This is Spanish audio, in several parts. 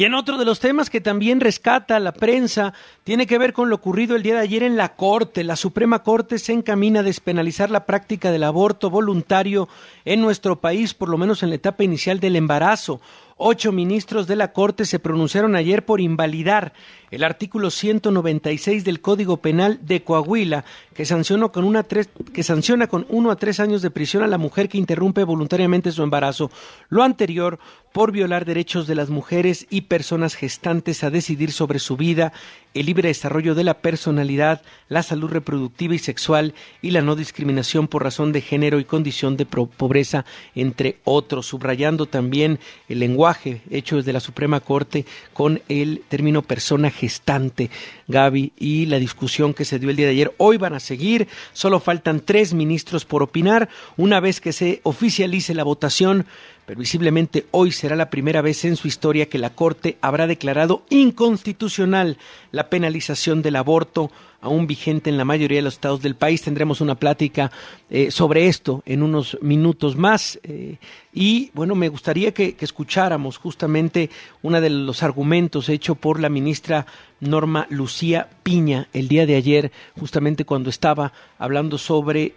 Y en otro de los temas que también rescata la prensa, tiene que ver con lo ocurrido el día de ayer en la Corte. La Suprema Corte se encamina a despenalizar la práctica del aborto voluntario en nuestro país, por lo menos en la etapa inicial del embarazo. 8 ministros de la Corte se pronunciaron ayer por invalidar el artículo 196 del Código Penal de Coahuila, que sanciona con 1 a 3 años de prisión a la mujer que interrumpe voluntariamente su embarazo. Lo anterior por violar derechos de las mujeres y personas gestantes a decidir sobre su vida, el libre desarrollo de la personalidad, la salud reproductiva y sexual y la no discriminación por razón de género y condición de pobreza, entre otros, subrayando también el lenguaje hecho desde la Suprema Corte con el término persona gestante, Gaby, y la discusión que se dio el día de ayer. Hoy van a seguir, solo faltan 3 ministros por opinar, una vez que se oficialice la votación. Previsiblemente hoy será la primera vez en su historia que la Corte habrá declarado inconstitucional la penalización del aborto, aún vigente en la mayoría de los estados del país. Tendremos una plática sobre esto en unos minutos más. Y bueno, me gustaría que escucháramos justamente uno de los argumentos hecho por la ministra Norma Lucía Piña el día de ayer, justamente cuando estaba hablando sobre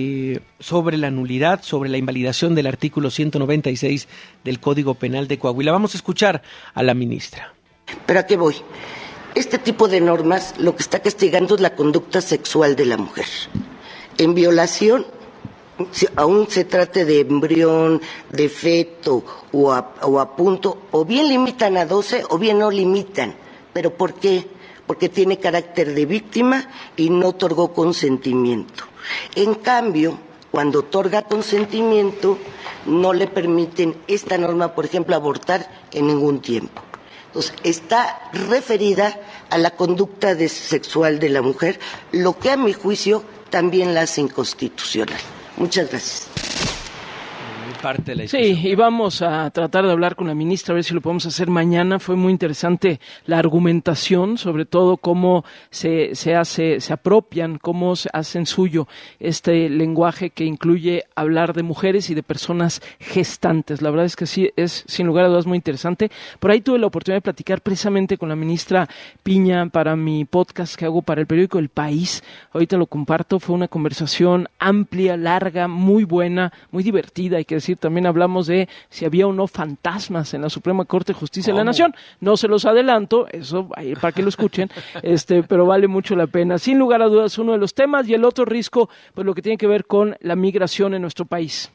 la nulidad, sobre la invalidación del artículo 196 del Código Penal de Coahuila. Vamos a escuchar a la ministra. ¿Pero a qué voy? Este tipo de normas lo que está castigando es la conducta sexual de la mujer. En violación, si aún se trate de embrión, de feto o a punto, o bien limitan a 12 o bien no limitan. ¿Pero por qué? Porque tiene carácter de víctima y no otorgó consentimiento. En cambio, cuando otorga consentimiento, no le permiten esta norma, por ejemplo, abortar en ningún tiempo. Entonces, está referida a la conducta sexual de la mujer, lo que a mi juicio también la hace inconstitucional. Muchas gracias. Sí, y vamos a tratar de hablar con la ministra, a ver si lo podemos hacer mañana. Fue muy interesante la argumentación, sobre todo cómo se apropian, cómo se hacen suyo este lenguaje que incluye hablar de mujeres y de personas gestantes. La verdad es que sí, es sin lugar a dudas muy interesante. Por ahí tuve la oportunidad de platicar precisamente con la ministra Piña para mi podcast que hago para el periódico El País. Ahorita lo comparto, fue una conversación amplia, larga, muy buena, muy divertida, hay que decir. También hablamos de si había o no fantasmas en la Suprema Corte de Justicia de la Nación. No se los adelanto, eso para que lo escuchen, pero vale mucho la pena. Sin lugar a dudas, uno de los temas, y el otro Risco, pues lo que tiene que ver con la migración en nuestro país.